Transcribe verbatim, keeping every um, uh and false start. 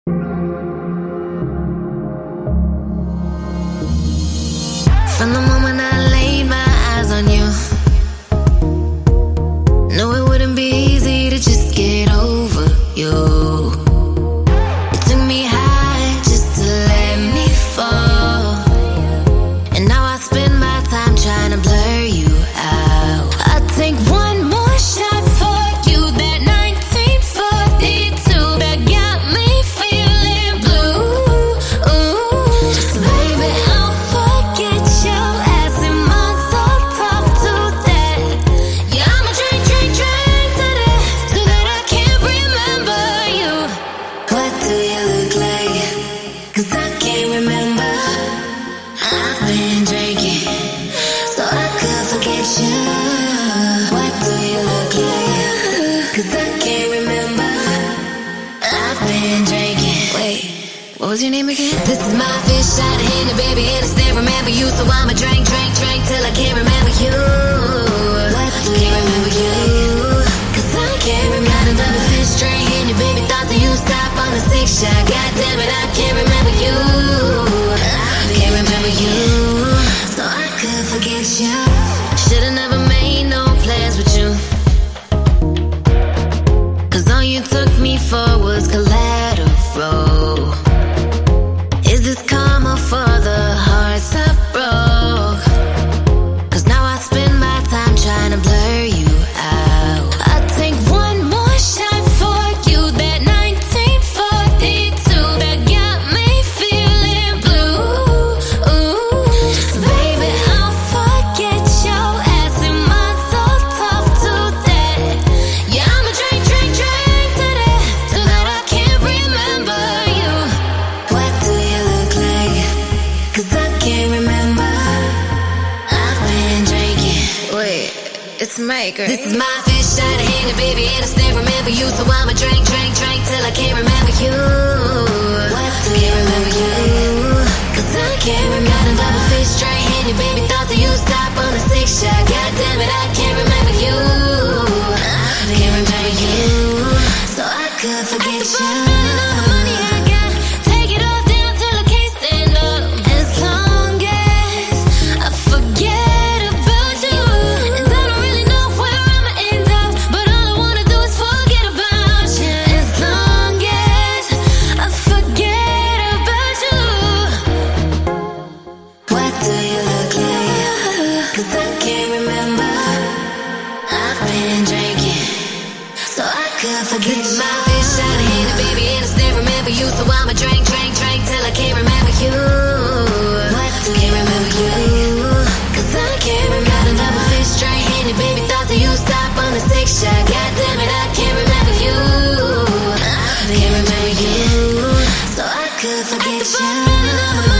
From the moment I laid my eyes on you, no, it wouldn't be easy to just get over you. It took me high just to let me fall, and now I spend my time trying to blur you out. I take one more shot for you, that nineteen forty-two that got me feeling blue. Ooh, just baby, I'll forget your ass and mine so tough to that. Yeah, I'ma drink, drink, drink to that, so that I can't remember you. What do you look like? 'Cause I can't remember. I've been drinking so I could forget you. What do you look like? 'Cause I can't remember. I've been drinking. Wait, what was your name again? This is my fish shot of Henny, baby, and I still remember you. So I'ma drink, drink, drink till I can't remember you. What do you remember you? 'Cause I can't remember. Another fish drink Henny, baby, thoughts of you stop on the six shot. God damn it, I can't remember you. I can't remember you, so I could forget you. Should've never made no plans with you, 'cause all you took me for was collateral. Is this karma for the hearts I broke? 'Cause now I spend my time trying to blur you out. I take one more shot for you, that nineteen forty-two that got me feeling blue. Ooh, just baby, I'll forget your ass and mine so tough to that. Yeah, I'ma drink, drink, drink to that, so that I can't remember you. What do you look like? 'Cause I can't remember. I've been drinking. Wait, it's Mike, right? This is my fish shot of Henny, baby, and I still remember you. So I'ma drink, drink, drink till I can't remember you. What do you remember you? 'Cause I can't remember. Another fish drink Henny, baby, thoughts of you stop on the six shot. God damn it, I can't remember you. I can't remember you, so I could forget you. Take it all down till I can't stand up. As long as I forget about you, and I don't really know where I'ma end up, but all I wanna do is forget about you. As long as I forget about you. What do you look like? 'Cause I can't remember. I've been drinking so I could forget you. My fish shot of Henny, baby, and I still remember you. So I'ma drink, drink, drink till I can't remember you. What do you remember you? 'Cause I can't remember. Another fish drink Henny, baby, thoughts of you stop on the six shot. God damn it, I can't remember you. I can't remember you, so I could forget you.